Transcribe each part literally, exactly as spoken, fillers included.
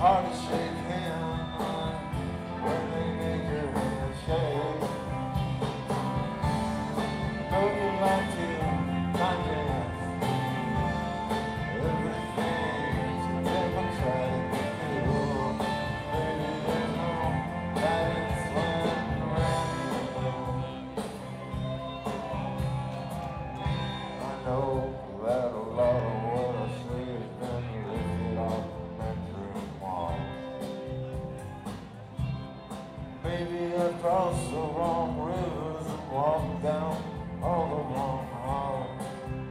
hard to shake hands when they make your hand shake. Know you like to finance everything's democratic with you. Maybe there's no guidance when random. I know that a lot of what I say has been lifted off the bedroom wall. Maybe I've crossed the wrong rivers and walked down all the wrong halls.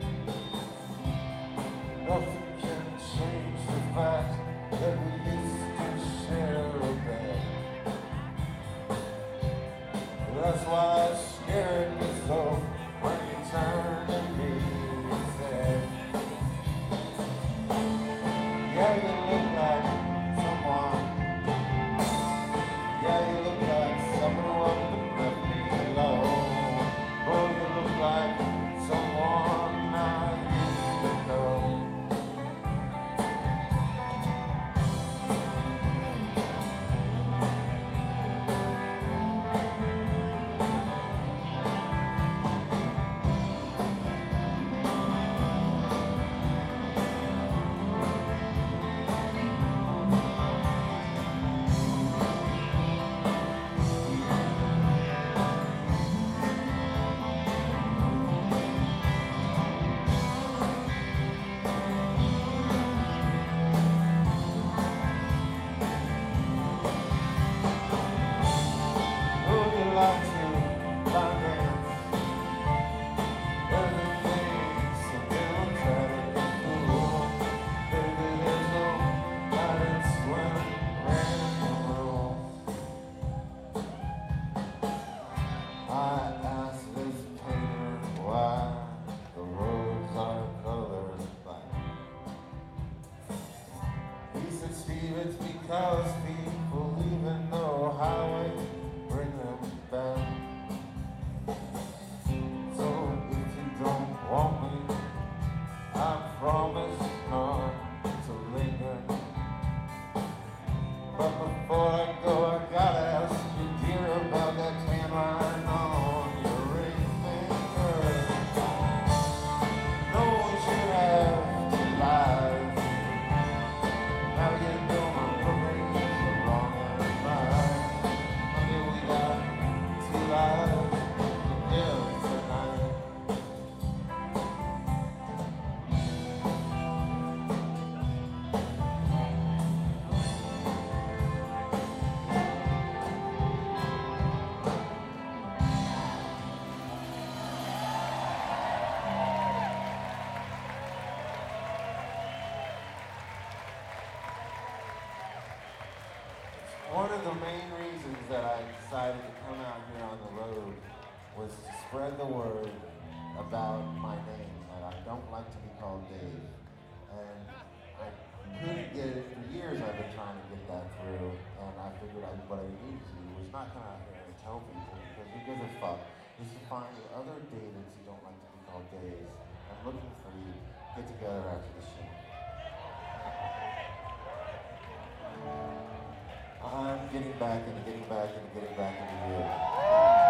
Nothing can change the fact that we used to share a bed. That's why it scared me so when you turned to me and said, yeah, you look like someone. Yeah, you look like someone that left me alone. Oh, you look like someone I used to know. Would you like to finance everything so democratic and cool? Maybe there's no guidance when random rules. I asked this painter why the roads are colored black. He said, Steve, it's because people even know highway bring them back. So if you don't want me, I promise not to linger. But before I go, I gotta ask you, dear, about that tan line on your ring finger. Know what you have to lie. How you know my memories are wrong and right. Maybe we got two lives to live tonight. One of the main reasons that I decided to come out here on the road was to spread the word about my name, that I don't like to be called Dave. And I couldn't get it for years. I've been trying to get that through, and I figured I, what I needed to do was not come out here and tell people, because who gives a fuck, is to find other Davids who don't like to be called Daves. I'm looking for you. Get together after the show. I'm getting back and getting back and getting back into you.